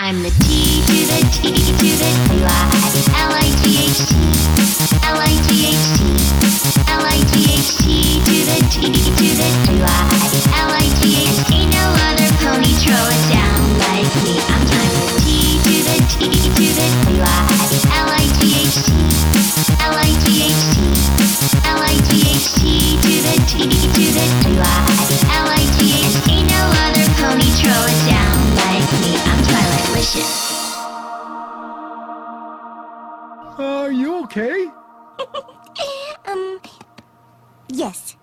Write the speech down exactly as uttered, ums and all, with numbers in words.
I'm the T to the T to the T I L I G H T L I G H T L I G H T to the T to the T I L I G H T. Ain't no other pony throw it down like me. I'm I'm the T to the T to the T I L I G H T L I G H T L I G H T to the T to the T I L I G H T. Ain't no other pony throw it down like me. I'm Twilighticious. Are you okay? um, yes.